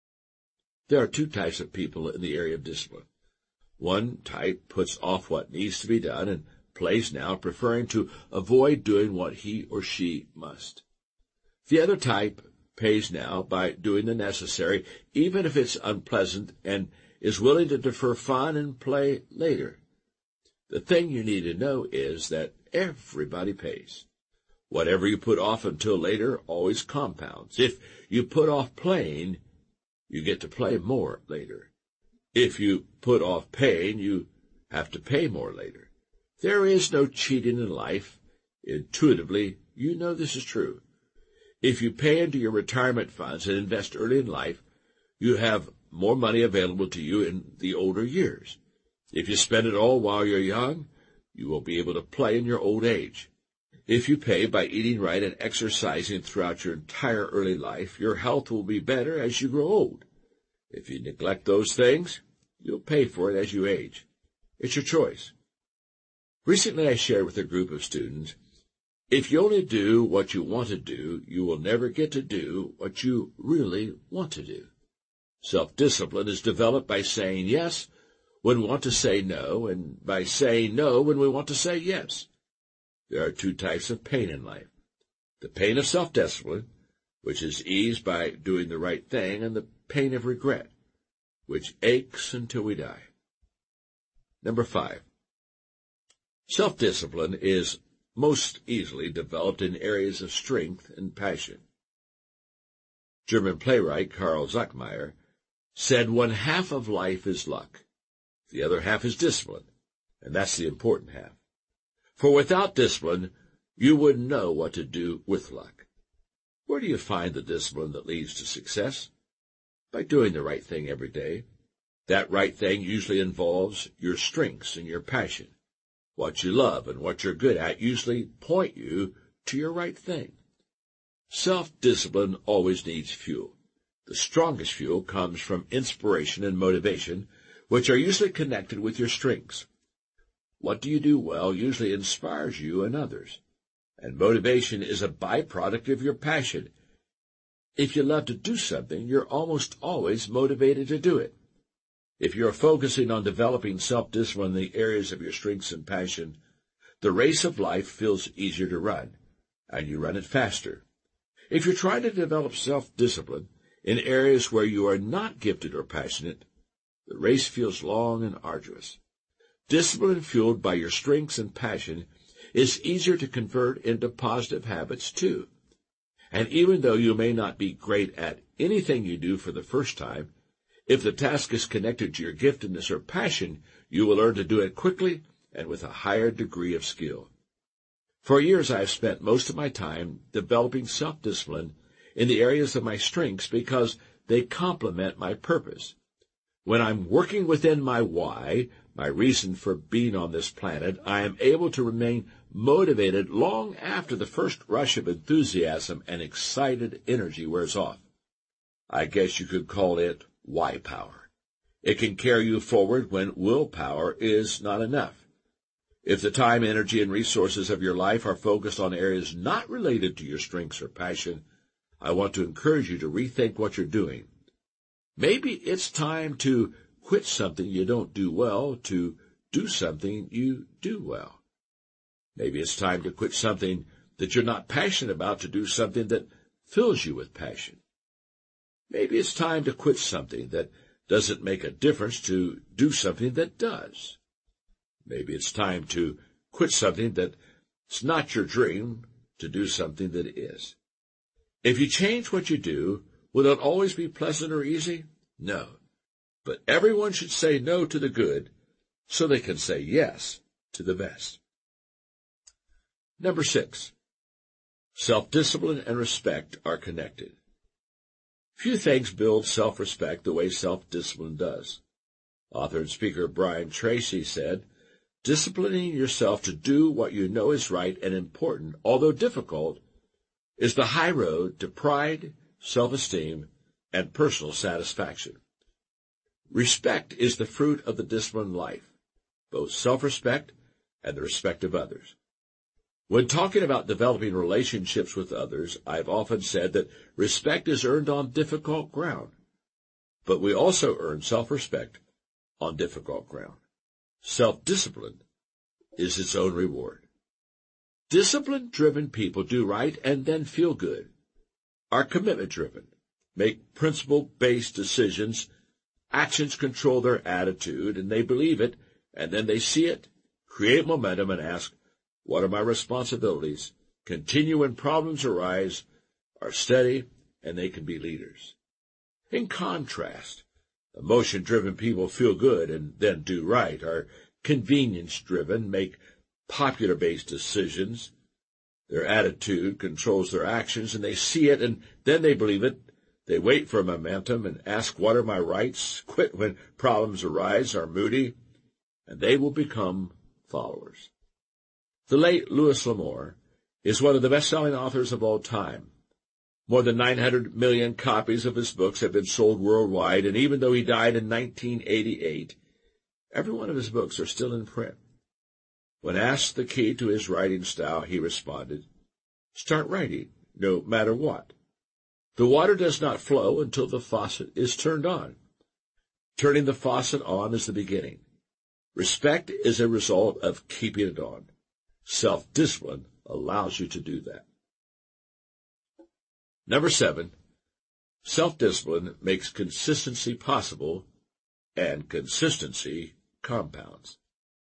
There are two types of people in the area of discipline. One type puts off what needs to be done and plays now, preferring to avoid doing what he or she must. The other type pays now by doing the necessary, even if it's unpleasant, and is willing to defer fun and play later. The thing you need to know is that everybody pays. Whatever you put off until later always compounds. If you put off playing, you get to play more later. If you put off paying, you have to pay more later. There is no cheating in life. Intuitively, you know this is true. If you pay into your retirement funds and invest early in life, you have more money available to you in the older years. If you spend it all while you're young, you will be able to play in your old age. If you pay by eating right and exercising throughout your entire early life, your health will be better as you grow old. If you neglect those things, you'll pay for it as you age. It's your choice. Recently I shared with a group of students, if you only do what you want to do, you will never get to do what you really want to do. Self-discipline is developed by saying yes when we want to say no, and by saying no when we want to say yes. There are two types of pain in life. The pain of self-discipline, which is eased by doing the right thing, and the pain of regret, which aches until we die. Number five. Self-discipline is most easily developed in areas of strength and passion. German playwright Karl Zuckmayer said one half of life is luck, the other half is discipline, and that's the important half. For without discipline, you wouldn't know what to do with luck. Where do you find the discipline that leads to success? By doing the right thing every day. That right thing usually involves your strengths and your passion. What you love and what you're good at usually point you to your right thing. Self-discipline always needs fuel. The strongest fuel comes from inspiration and motivation, which are usually connected with your strengths. What do you do well usually inspires you and others, and motivation is a byproduct of your passion. If you love to do something, you're almost always motivated to do it. If you're focusing on developing self-discipline in the areas of your strengths and passion, the race of life feels easier to run, and you run it faster. If you're trying to develop self-discipline in areas where you are not gifted or passionate, the race feels long and arduous. Discipline fueled by your strengths and passion is easier to convert into positive habits, too. And even though you may not be great at anything you do for the first time, if the task is connected to your giftedness or passion, you will learn to do it quickly and with a higher degree of skill. For years I have spent most of my time developing self-discipline in the areas of my strengths because they complement my purpose. When I'm working within my why, my reason for being on this planet, I am able to remain motivated long after the first rush of enthusiasm and excited energy wears off. I guess you could call it why power. It can carry you forward when willpower is not enough. If the time, energy, and resources of your life are focused on areas not related to your strengths or passion, I want to encourage you to rethink what you're doing. Maybe it's time to quit something you don't do well to do something you do well. Maybe it's time to quit something that you're not passionate about to do something that fills you with passion. Maybe it's time to quit something that doesn't make a difference to do something that does. Maybe it's time to quit something that's not your dream to do something that is. If you change what you do, will it always be pleasant or easy? No. But everyone should say no to the good so they can say yes to the best. Number six. Self-discipline and respect are connected. Few things build self-respect the way self-discipline does. Author and speaker Brian Tracy said, "Disciplining yourself to do what you know is right and important, although difficult, is the high road to pride, self-esteem, and personal satisfaction." Respect is the fruit of the disciplined life, both self-respect and the respect of others. When talking about developing relationships with others, I've often said that respect is earned on difficult ground, but we also earn self-respect on difficult ground. Self-discipline is its own reward. Discipline-driven people do right and then feel good, are commitment-driven, make principle-based decisions, actions control their attitude, and they believe it, and then they see it, create momentum, and ask, what are my responsibilities? Continue when problems arise, are steady, and they can be leaders. In contrast, emotion-driven people feel good and then do right, are convenience-driven, make popular-based decisions. Their attitude controls their actions, and they see it, and then they believe it. They wait for momentum and ask, what are my rights? Quit when problems arise, are moody, and they will become followers. The late Louis L'Amour is one of the best-selling authors of all time. More than nine hundred million copies of his books have been sold worldwide, and even though he died in nineteen eighty-eight, every one of his books are still in print. When asked the key to his writing style, he responded, "Start writing, no matter what. The water does not flow until the faucet is turned on. Turning the faucet on is the beginning. Respect is a result of keeping it on. Self-discipline allows you to do that. Number seven, self-discipline makes consistency possible, and consistency compounds.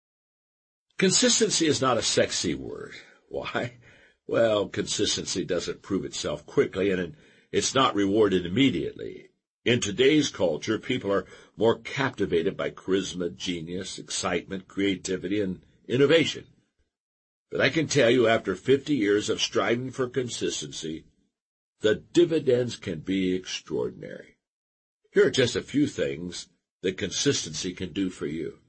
Consistency is not a sexy word. Why? Well, consistency doesn't prove itself quickly, and it's not rewarded immediately. In today's culture, people are more captivated by charisma, genius, excitement, creativity, and innovation. But I can tell you, after fifty years of striving for consistency, the dividends can be extraordinary. Here are just a few things that consistency can do for you.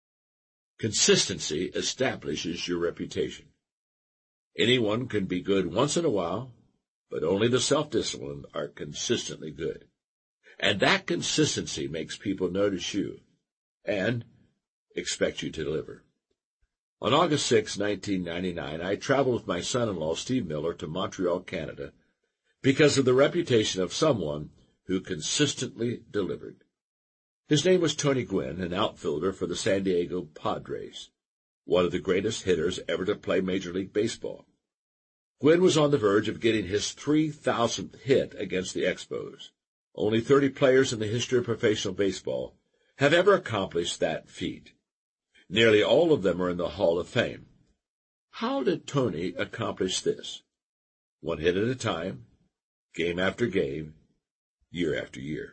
Consistency establishes your reputation. Anyone can be good once in a while, but only the self-disciplined are consistently good. And that consistency makes people notice you and expect you to deliver. On August sixth, nineteen ninety-nine, I traveled with my son-in-law, Steve Miller, to Montreal, Canada, because of the reputation of someone who consistently delivered. His name was Tony Gwynn, an outfielder for the San Diego Padres, one of the greatest hitters ever to play Major League Baseball. Gwynn was on the verge of getting his three thousandth hit against the Expos. Only thirty players in the history of professional baseball have ever accomplished that feat. Nearly all of them are in the Hall of Fame. How did Tony accomplish this? One hit at a time, game after game, year after year.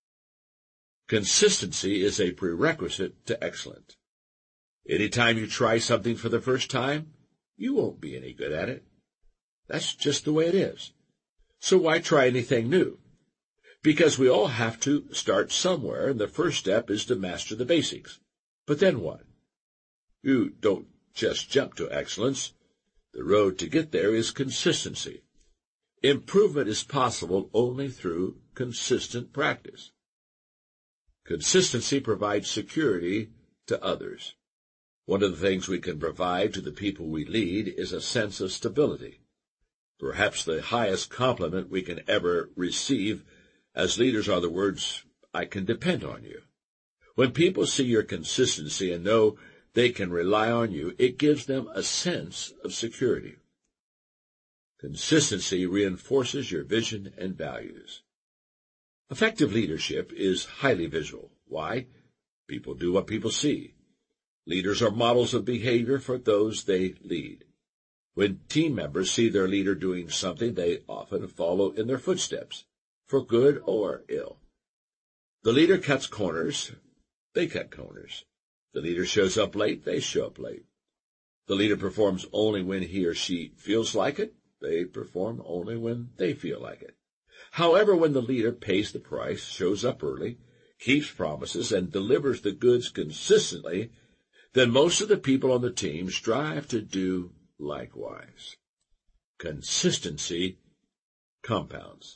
Consistency is a prerequisite to excellence. Any time you try something for the first time, you won't be any good at it. That's just the way it is. So why try anything new? Because we all have to start somewhere, and the first step is to master the basics. But then what? You don't just jump to excellence. The road to get there is consistency. Improvement is possible only through consistent practice. Consistency provides security to others. One of the things we can provide to the people we lead is a sense of stability. Perhaps the highest compliment we can ever receive as leaders are the words, "I can depend on you." When people see your consistency and know they can rely on you, it gives them a sense of security. Consistency reinforces your vision and values. Effective leadership is highly visual. Why? People do what people see. Leaders are models of behavior for those they lead. When team members see their leader doing something, they often follow in their footsteps, for good or ill. The leader cuts corners, they cut corners. The leader shows up late, they show up late. The leader performs only when he or she feels like it, they perform only when they feel like it. However, when the leader pays the price, shows up early, keeps promises, and delivers the goods consistently, then most of the people on the team strive to do likewise. Consistency compounds.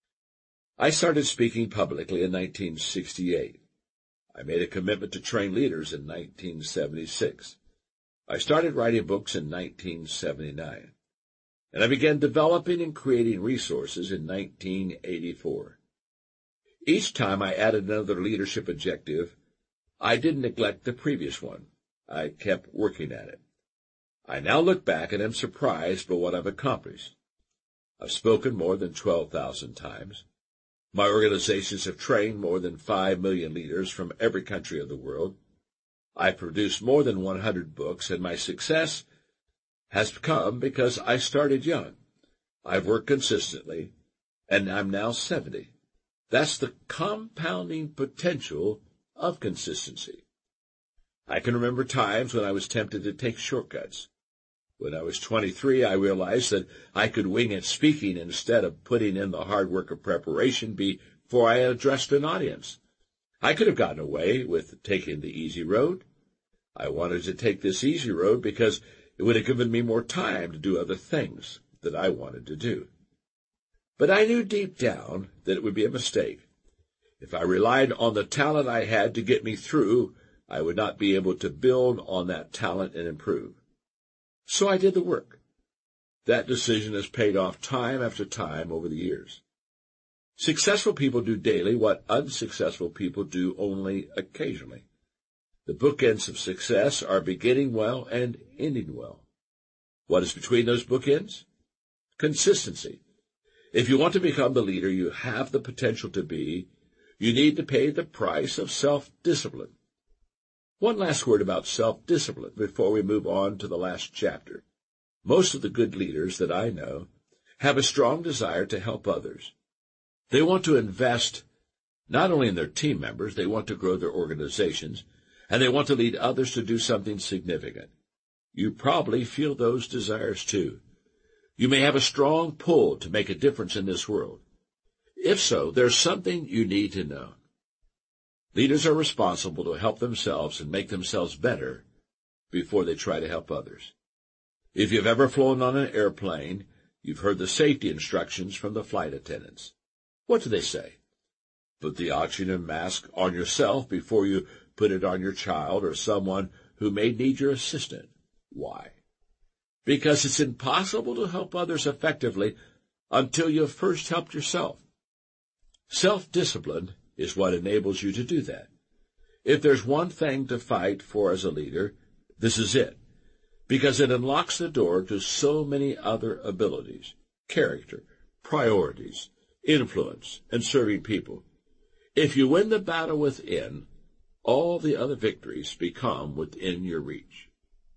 I started speaking publicly in nineteen sixty-eight. I made a commitment to train leaders in nineteen seventy-six. I started writing books in nineteen seventy-nine. And I began developing and creating resources in nineteen eighty-four. Each time I added another leadership objective, I didn't neglect the previous one. I kept working at it. I now look back and am surprised by what I've accomplished. I've spoken more than twelve thousand times. My organizations have trained more than five million leaders from every country of the world. I've produced more than one hundred books, and my success has come because I started young. I've worked consistently, and I'm now seventy. That's the compounding potential of consistency. I can remember times when I was tempted to take shortcuts. When I was twenty-three, I realized that I could wing it speaking instead of putting in the hard work of preparation before I had addressed an audience. I could have gotten away with taking the easy road. I wanted to take this easy road because it would have given me more time to do other things that I wanted to do. But I knew deep down that it would be a mistake. If I relied on the talent I had to get me through, I would not be able to build on that talent and improve. So I did the work. That decision has paid off time after time over the years. Successful people do daily what unsuccessful people do only occasionally. The bookends of success are beginning well and ending well. What is between those bookends? Consistency. If you want to become the leader you have the potential to be, you need to pay the price of self-discipline. One last word about self-discipline before we move on to the last chapter. Most of the good leaders that I know have a strong desire to help others. They want to invest not only in their team members, they want to grow their organizations, and they want to lead others to do something significant. You probably feel those desires too. You may have a strong pull to make a difference in this world. If so, there's something you need to know. Leaders are responsible to help themselves and make themselves better before they try to help others. If you've ever flown on an airplane, you've heard the safety instructions from the flight attendants. What do they say? Put the oxygen mask on yourself before you put it on your child or someone who may need your assistance. Why? Because it's impossible to help others effectively until you have first helped yourself. Self-discipline is what enables you to do that. If there's one thing to fight for as a leader, this is it, because it unlocks the door to so many other abilities, character, priorities, influence, and serving people. If you win the battle within, all the other victories become within your reach.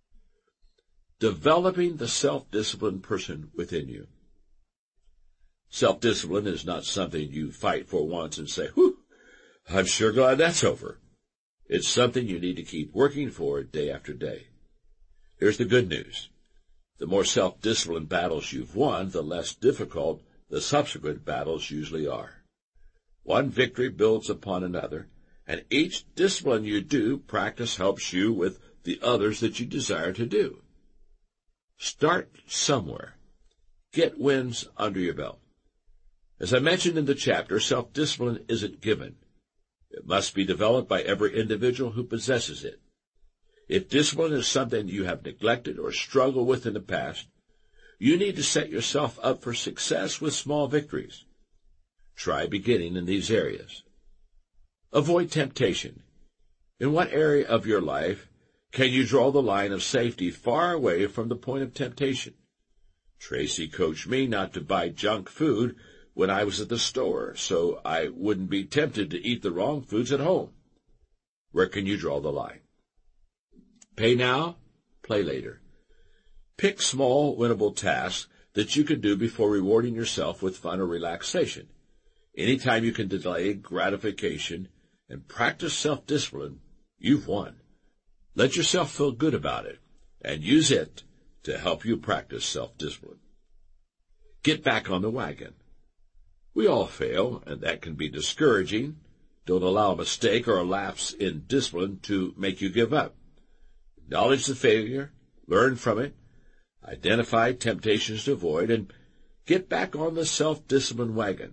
Developing the self-disciplined person within you. Self-discipline is not something you fight for once and say, whew, I'm sure glad that's over. It's something you need to keep working for day after day. Here's the good news. The more self-disciplined battles you've won, the less difficult the subsequent battles usually are. One victory builds upon another, and each discipline you do, practice helps you with the others that you desire to do. Start somewhere. Get wins under your belt. As I mentioned in the chapter, self-discipline isn't given. It must be developed by every individual who possesses it. If discipline is something you have neglected or struggled with in the past, you need to set yourself up for success with small victories. Try beginning in these areas. Avoid temptation. In what area of your life can you draw the line of safety far away from the point of temptation? Tracy coached me not to buy junk food when I was at the store, so I wouldn't be tempted to eat the wrong foods at home. Where can you draw the line? Pay now, play later. Pick small, winnable tasks that you can do before rewarding yourself with fun or relaxation. Anytime you can delay gratification and practice self-discipline, you've won. Let yourself feel good about it, and use it to help you practice self-discipline. Get back on the wagon. We all fail, and that can be discouraging. Don't allow a mistake or a lapse in discipline to make you give up. Acknowledge the failure, learn from it, identify temptations to avoid, and get back on the self-discipline wagon.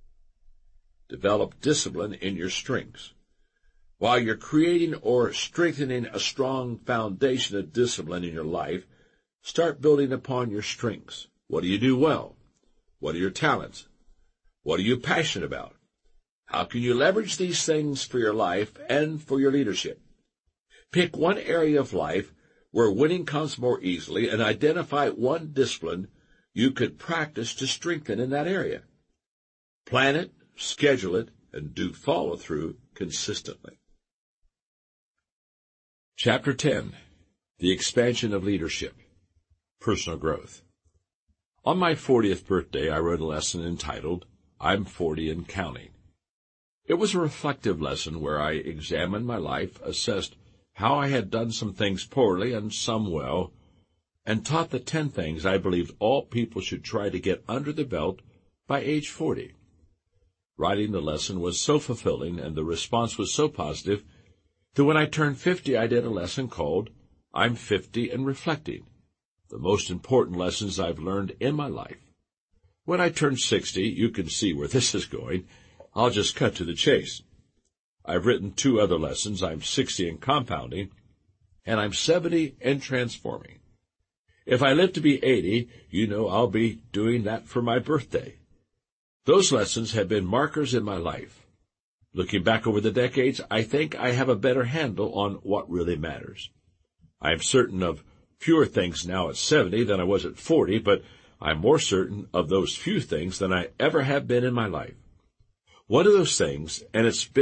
Develop discipline in your strengths. While you're creating or strengthening a strong foundation of discipline in your life, start building upon your strengths. What do you do well? What are your talents? What are you passionate about? How can you leverage these things for your life and for your leadership? Pick one area of life where winning comes more easily and identify one discipline you could practice to strengthen in that area. Plan it, schedule it, and do follow-through consistently. Chapter ten. The Expansion of Leadership. Personal Growth. On my fortieth birthday, I wrote a lesson entitled, I'm forty and Counting. It was a reflective lesson where I examined my life, assessed how I had done some things poorly and some well, and taught the ten things I believed all people should try to get under the belt by age forty. Writing the lesson was so fulfilling and the response was so positive that when I turned fifty I did a lesson called I'm fifty and Reflecting, the most important lessons I've learned in my life. When I turn sixty, you can see where this is going. I'll just cut to the chase. I've written two other lessons. I'm sixty and Compounding, and I'm seventy and Transforming. If I live to be eighty, you know I'll be doing that for my birthday. Those lessons have been markers in my life. Looking back over the decades, I think I have a better handle on what really matters. I am certain of fewer things now at seventy than I was at forty, but I'm more certain of those few things than I ever have been in my life. One of those things, and it's been